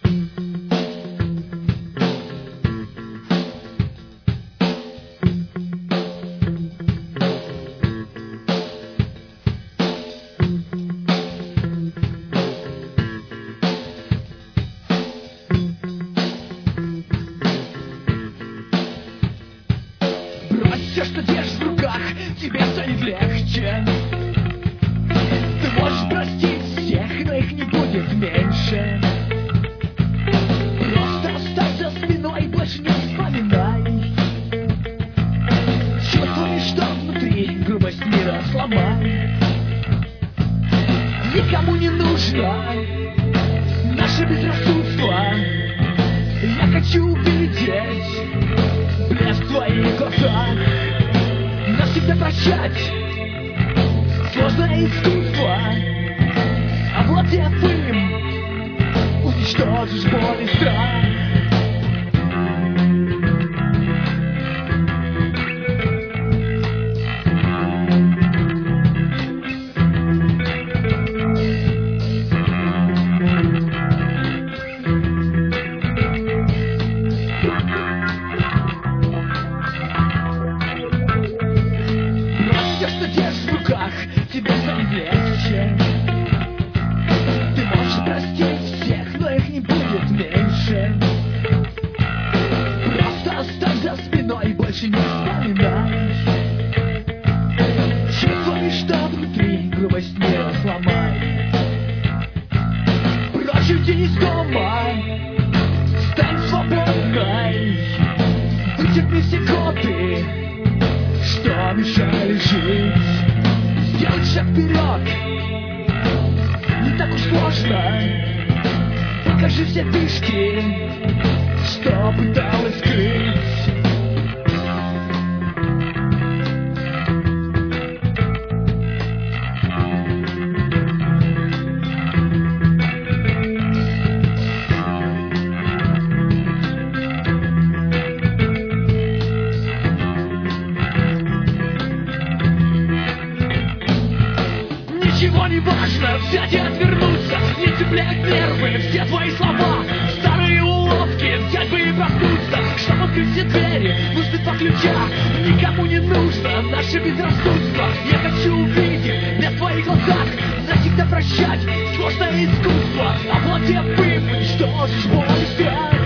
Все, что держишь в руках, тебе станет легче. Ты можешь простить всех, но их не будет меньше. Просто оставь за спиной, больше не вспоминай. Чувствуешь, что внутри грубость мира сломай. Никому не нужно наше безрассудство. Я хочу увидеть блеск в твоих глазах. Навсегда прощать сложное искусство, овладев им, уничтожишь боль и страх. Тебе станет легче. Ты можешь простить всех, но их не будет меньше. Просто оставь за спиной, больше не вспоминай. Чувствуешь, что внутри грубость мира сломай. Прочь уйди из дома, стань свободной. Вытерпи все годы, что мешали жить. Сделать шаг вперед не так уж сложно. Покажи все фишки, что пыталась скрыть. Ничего не важно, взять и отвернуться. Не цепляют нервы все твои слова. Старые уловки, взять бы и проснуться. Чтобы открыть все двери, нужны два ключа. Никому не нужно наше безрассудство. Я хочу увидеть блеск в твоих глазах. Навсегда прощать сложное искусство, овладев им, уничтожишь боль и страх.